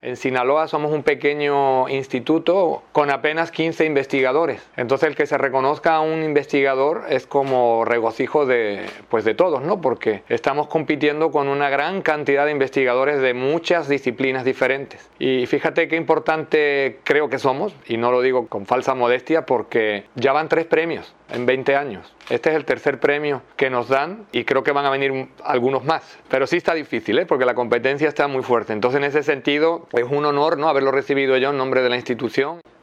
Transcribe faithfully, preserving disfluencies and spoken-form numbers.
En Sinaloa somos un pequeño instituto con apenas quince investigadores. Entonces el que se reconozca a un investigador es como regocijo de, pues de todos, ¿no? Porque estamos compitiendo con una gran cantidad de investigadores de muchas disciplinas diferentes. Y fíjate qué importante creo que somos, y no lo digo con falsa modestia, porque ya van tres premios en veinte años. Este es el tercer premio que nos dan y creo que van a venir algunos más. Pero sí está difícil, ¿eh? Porque la competencia está muy fuerte. Entonces, en ese sentido, es un honor, ¿no?, haberlo recibido yo en nombre de la institución.